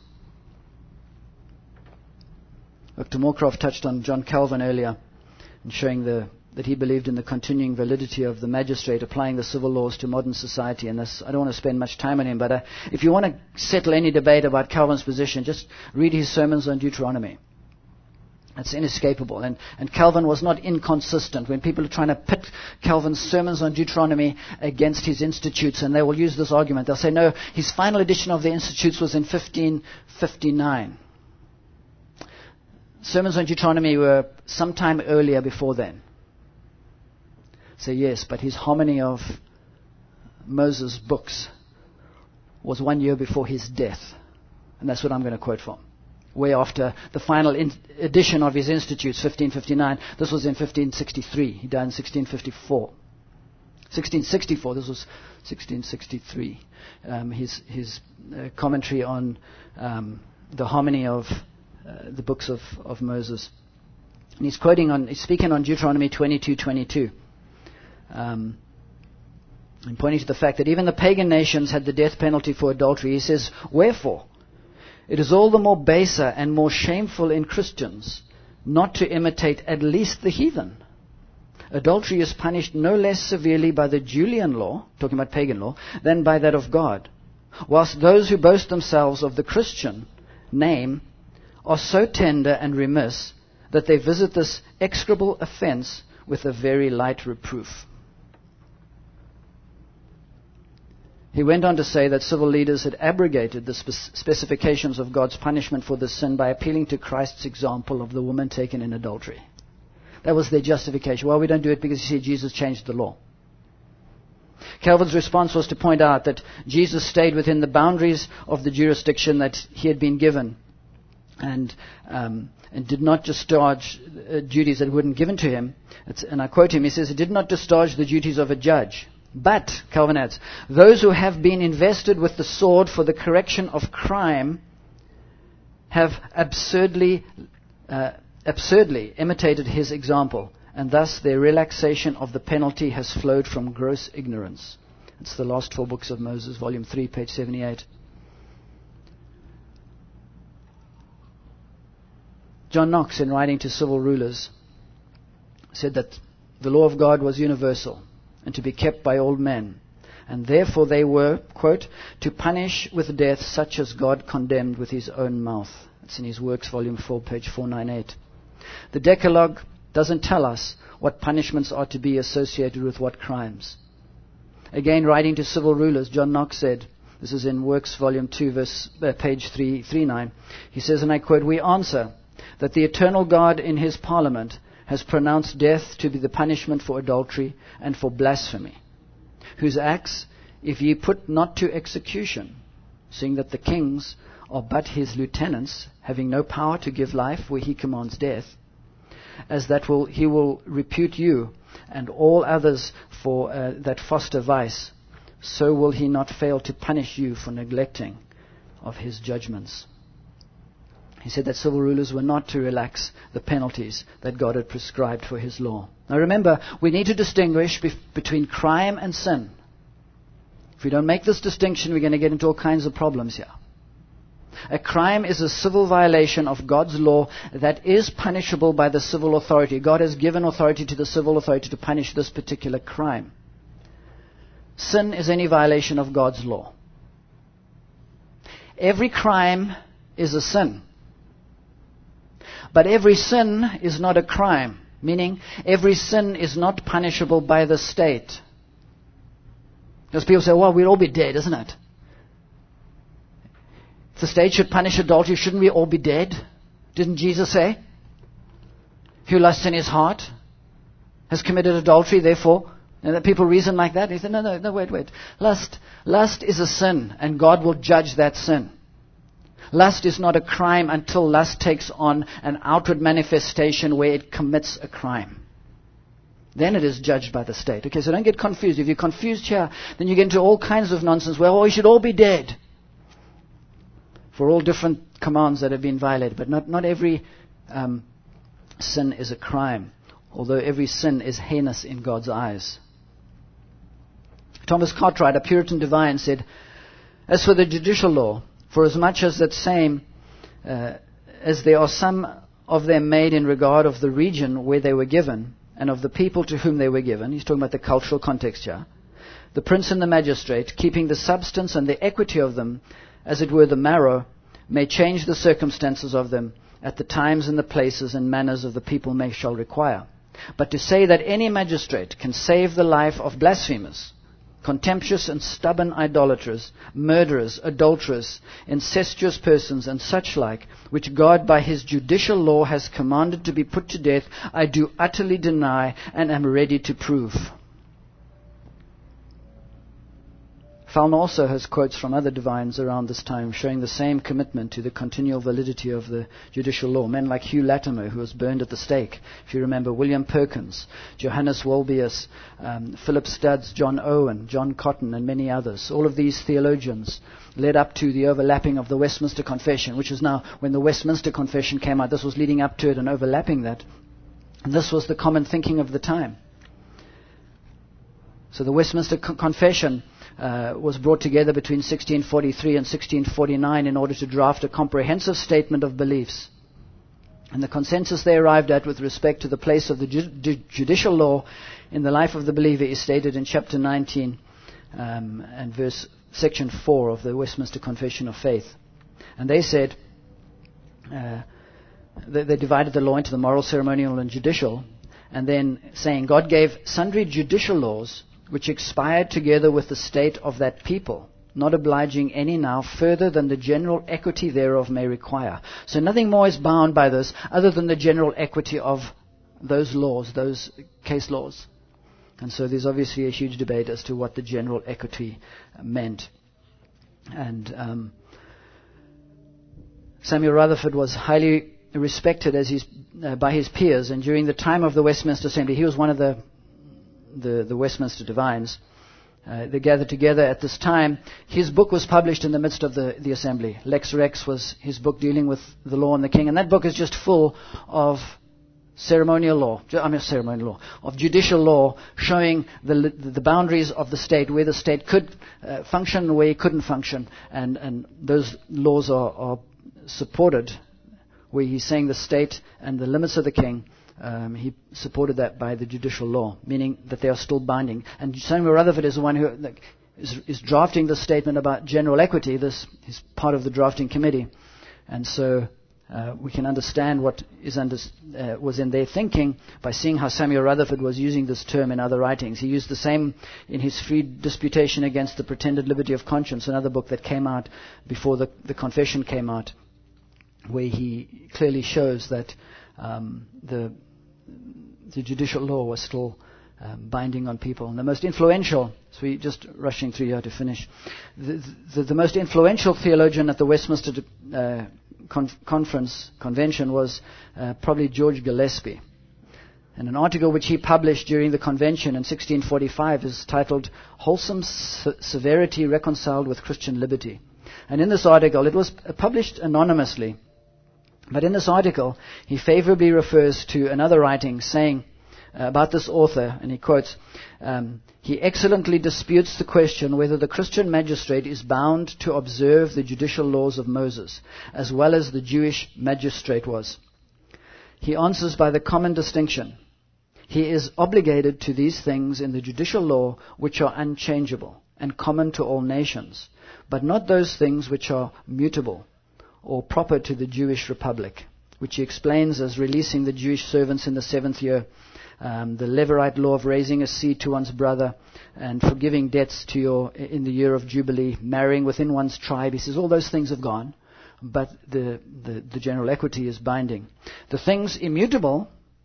Doctor Moorcroft touched on John Calvin earlier in showing the, that he believed in the continuing validity of the magistrate applying the civil laws to modern society. And this, I don't want to spend much time on him, but uh, if you want to settle any debate about Calvin's position, just read his sermons on Deuteronomy. It's inescapable. And, and Calvin was not inconsistent. When people are trying to pit Calvin's sermons on Deuteronomy against his Institutes, and they will use this argument, they'll say, no, his final edition of the Institutes was in fifteen fifty-nine. Sermons on Deuteronomy were sometime earlier before then. So yes, but his homily of Moses' books was one year before his death. And that's what I'm going to quote from. Way after the final in- edition of his Institutes, fifteen fifty-nine. This was in fifteen sixty-three. He died in sixteen fifty-four. sixteen sixty-four, this was sixteen sixty-three. Um, his his uh, commentary on um, the harmony of uh, the books of, of Moses. And he's quoting on, he's speaking on Deuteronomy twenty-two twenty-two. Um, and pointing to the fact that even the pagan nations had the death penalty for adultery. He says, "Wherefore, it is all the more baser and more shameful in Christians not to imitate at least the heathen. Adultery is punished no less severely by the Julian law," talking about pagan law, "than by that of God. Whilst those who boast themselves of the Christian name are so tender and remiss that they visit this execrable offense with a very light reproof." He went on to say that civil leaders had abrogated the spe- specifications of God's punishment for this sin by appealing to Christ's example of the woman taken in adultery. That was their justification. Well, we don't do it because, you see, Jesus changed the law. Calvin's response was to point out that Jesus stayed within the boundaries of the jurisdiction that he had been given, and um, and did not discharge uh, duties that weren't given to him. It's, and I quote him, he says, "He did not discharge the duties of a judge. But," Calvin adds, "those who have been invested with the sword for the correction of crime have absurdly uh, absurdly imitated his example, and thus their relaxation of the penalty has flowed from gross ignorance." It's the last four books of Moses, volume three, page seventy-eight. John Knox, in writing to civil rulers, said that the law of God was universal and to be kept by all men, and therefore they were, quote, "to punish with death such as God condemned with his own mouth." It's in his Works, volume four, page four ninety-eight. The Decalogue doesn't tell us what punishments are to be associated with what crimes. Again, writing to civil rulers, John Knox said, this is in Works, volume two, verse, uh, page three thirty-nine, he says, and I quote, "We answer that the eternal God in his parliament has pronounced death to be the punishment for adultery and for blasphemy, whose acts, if ye put not to execution, seeing that the kings are but his lieutenants, having no power to give life where he commands death, as that will he will repute you and all others for uh, that foster vice, so will he not fail to punish you for neglecting of his judgments." He said that civil rulers were not to relax the penalties that God had prescribed for his law. Now remember, we need to distinguish be- between crime and sin. If we don't make this distinction, we're going to get into all kinds of problems here. A crime is a civil violation of God's law that is punishable by the civil authority. God has given authority to the civil authority to punish this particular crime. Sin is any violation of God's law. Every crime is a sin. But every sin is not a crime, meaning every sin is not punishable by the state. Because people say, well, we'll all be dead, isn't it? If the state should punish adultery, shouldn't we all be dead? Didn't Jesus say? Who lusts in his heart has committed adultery, therefore. And that people reason like that. He said, no, no, no, wait, wait. Lust, lust is a sin, and God will judge that sin. Lust is not a crime until lust takes on an outward manifestation where it commits a crime. Then it is judged by the state. Okay, so don't get confused. If you're confused here, then you get into all kinds of nonsense. Well, we should all be dead for all different commands that have been violated. But not, not every um, sin is a crime, although every sin is heinous in God's eyes. Thomas Cartwright, a Puritan divine, said, "As for the judicial law, for as much as that same, uh, as there are some of them made in regard of the region where they were given, and of the people to whom they were given," he's talking about the cultural context here, "the prince and the magistrate, keeping the substance and the equity of them, as it were the marrow, may change the circumstances of them at the times and the places and manners of the people may shall require. But to say that any magistrate can save the life of blasphemers, contemptuous and stubborn idolaters, murderers, adulterers, incestuous persons, and such like, which God by his judicial law has commanded to be put to death, I do utterly deny and am ready to prove." Fallon also has quotes from other divines around this time showing the same commitment to the continual validity of the judicial law. Men like Hugh Latimer, who was burned at the stake, if you remember, William Perkins, Johannes Wolbius, um, Philip Studds, John Owen, John Cotton, and many others. All of these theologians led up to the overlapping of the Westminster Confession, which is now, when the Westminster Confession came out, this was leading up to it and overlapping that. And this was the common thinking of the time. So the Westminster Co- Confession uh, was brought together between sixteen forty-three and sixteen forty-nine in order to draft a comprehensive statement of beliefs. And the consensus they arrived at with respect to the place of the ju- ju- judicial law in the life of the believer is stated in chapter nineteen um, and verse section four of the Westminster Confession of Faith. And they said, uh, they, they divided the law into the moral, ceremonial, and judicial, and then saying, God gave sundry judicial laws which expired together with the state of that people, not obliging any now further than the general equity thereof may require. So nothing more is bound by this other than the general equity of those laws, those case laws. And so there's obviously a huge debate as to what the general equity meant. And um, Samuel Rutherford was highly respected as his, uh, by his peers, and during the time of the Westminster Assembly, he was one of the the, the Westminster divines. Uh, they gathered together at this time. His book was published in the midst of the, the assembly. Lex Rex was his book dealing with the law and the king, and that book is just full of ceremonial law, I mean ceremonial law, of judicial law, showing the the boundaries of the state, where the state could uh, function and where it couldn't function, and, and those laws are, are supported, where he's saying the state and the limits of the king. Um, he supported that by the judicial law, meaning that they are still binding. And Samuel Rutherford is the one who like, is, is drafting the statement about general equity. This is part of the drafting committee, and so uh, we can understand what is under, uh, was in their thinking by seeing how Samuel Rutherford was using this term in other writings. He used the same in his Free Disputation Against the Pretended Liberty of Conscience, another book that came out before the, the Confession came out, where he clearly shows that um, the the judicial law was still um, binding on people. And the most influential, so we're just rushing through here to finish, the, the, the most influential theologian at the Westminster uh, con- Conference, Convention was uh, probably George Gillespie. And an article which he published during the convention in sixteen forty-five is titled, Wholesome Se- Severity Reconciled with Christian Liberty. And in this article, it was published anonymously, but in this article, he favorably refers to another writing saying uh, about this author, and he quotes, um, he excellently disputes the question whether the Christian magistrate is bound to observe the judicial laws of Moses, as well as the Jewish magistrate was. He answers by the common distinction. He is obligated to these things in the judicial law which are unchangeable and common to all nations, but not those things which are mutable or proper to the Jewish Republic, which he explains as releasing the Jewish servants in the seventh year, um, the Levirate law of raising a seed to one's brother, and forgiving debts to your in the year of Jubilee, marrying within one's tribe. He says all those things have gone, but the, the, the general equity is binding. The things immutable,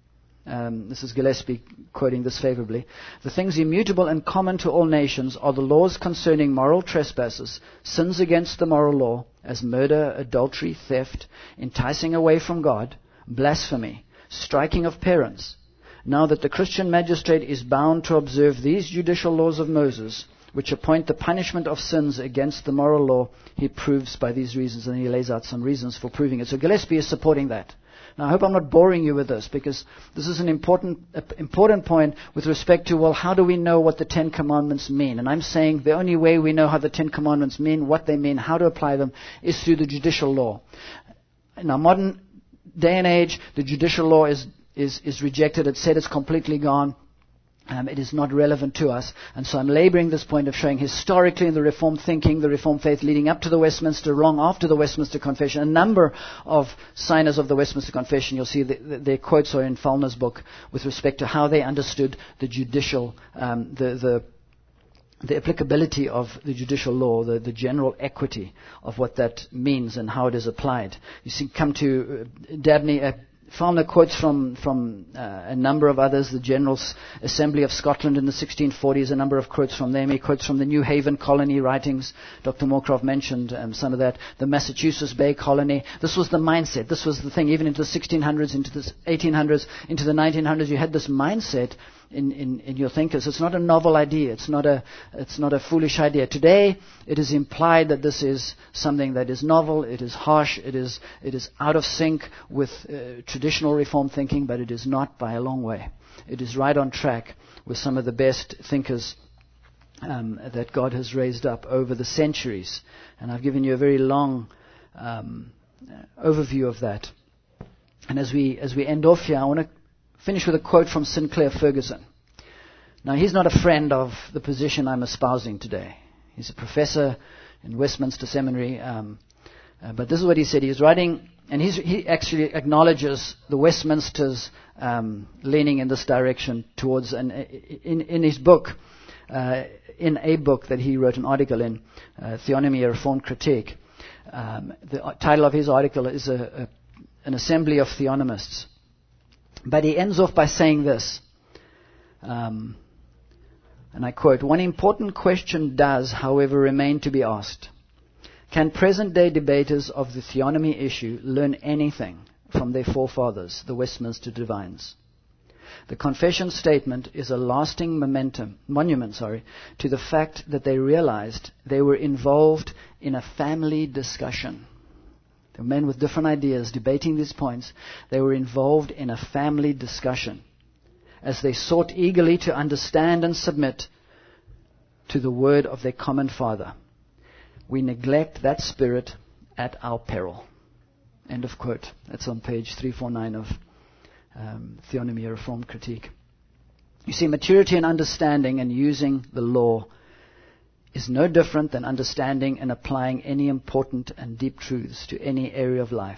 Um, this is Gillespie quoting this favorably. The things immutable and common to all nations are the laws concerning moral trespasses, sins against the moral law, as murder, adultery, theft, enticing away from God, blasphemy, striking of parents. Now that the Christian magistrate is bound to observe these judicial laws of Moses, which appoint the punishment of sins against the moral law, he proves by these reasons, and he lays out some reasons for proving it. So Gillespie is supporting that. Now, I hope I'm not boring you with this, because this is an important uh, important point with respect to, well, how do we know what the Ten Commandments mean? And I'm saying the only way we know how the Ten Commandments mean, what they mean, how to apply them, is through the judicial law. In our modern day and age, the judicial law is, is, is rejected. It's said it's completely gone. Um, it is not relevant to us. And so I'm laboring this point of showing historically in the Reformed thinking, the Reformed faith leading up to the Westminster, long after the Westminster Confession, a number of signers of the Westminster Confession, you'll see the, the, their quotes are in Fallner's book with respect to how they understood the judicial, um, the, the, the applicability of the judicial law, the, the general equity of what that means and how it is applied. You see, come to uh, Dabney, uh, Fowler quotes from, from uh, a number of others, the General Assembly of Scotland in the sixteen forties, a number of quotes from them. He quotes from the New Haven Colony writings. Doctor Moorcroft mentioned um, some of that. The Massachusetts Bay Colony. This was the mindset. This was the thing. Even into the sixteen hundreds, into the eighteen hundreds, into the nineteen hundreds, you had this mindset in, in, in your thinkers. It's not a novel idea. It's not a, it's not a foolish idea. Today, it is implied that this is something that is novel, it is harsh, it is, it is out of sync with uh, traditional Reformed thinking, but it is not by a long way. It is right on track with some of the best thinkers um, that God has raised up over the centuries. And I've given you a very long um, overview of that. And as we, as we end off here, I want to finish with a quote from Sinclair Ferguson. Now, he's not a friend of the position I'm espousing today. He's a professor in Westminster Seminary. Um, uh, but this is what he said. He was writing, and he's, he actually acknowledges the Westminster's um, leaning in this direction towards, an, in, in his book, uh, in a book that he wrote an article in, uh, Theonomy, a Reformed Critique. Um, the title of his article is a, a, An Assembly of Theonomists. But he ends off by saying this, um, and I quote, "One important question does, however, remain to be asked. Can present-day debaters of the theonomy issue learn anything from their forefathers, the Westminster divines? The confession statement is a lasting momentum, monument sorry, to the fact that they realized they were involved in a family discussion." The men with different ideas debating these points, they were involved in a family discussion as they sought eagerly to understand and submit to the word of their common Father. We neglect that spirit at our peril. End of quote. That's on page three forty-nine of um, Theonomy, a Reformed Critique. You see, maturity and understanding and using the law is no different than understanding and applying any important and deep truths to any area of life.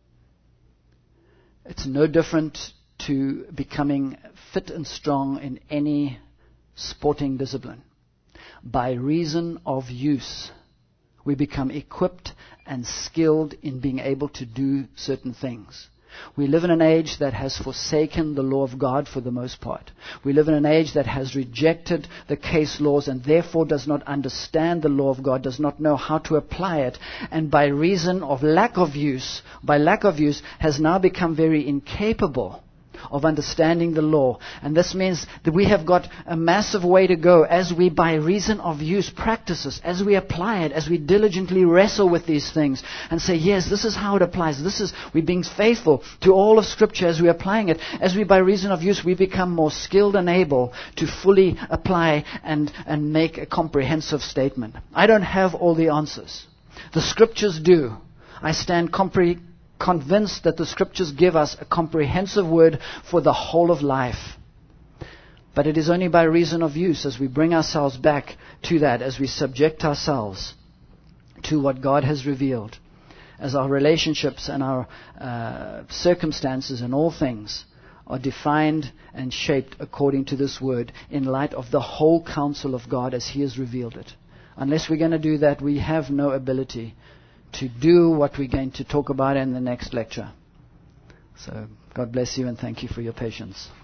It's no different to becoming fit and strong in any sporting discipline. By reason of use, we become equipped and skilled in being able to do certain things. We live in an age that has forsaken the law of God for the most part. We live in an age that has rejected the case laws and therefore does not understand the law of God, does not know how to apply it, and by reason of lack of use, by lack of use, has now become very incapable of understanding the law. And this means that we have got a massive way to go as we, by reason of use, practice this, as we apply it, as we diligently wrestle with these things and say, yes, this is how it applies. This is, we're being faithful to all of Scripture as we're applying it. As we, by reason of use, we become more skilled and able to fully apply and, and make a comprehensive statement. I don't have all the answers. The Scriptures do. I stand compre- convinced that the Scriptures give us a comprehensive word for the whole of life. But it is only by reason of use, as we bring ourselves back to that, as we subject ourselves to what God has revealed, as our relationships and our uh, circumstances and all things are defined and shaped according to this word in light of the whole counsel of God as He has revealed it. Unless we're going to do that, we have no ability to do what we're going to talk about in the next lecture. So God bless you and thank you for your patience.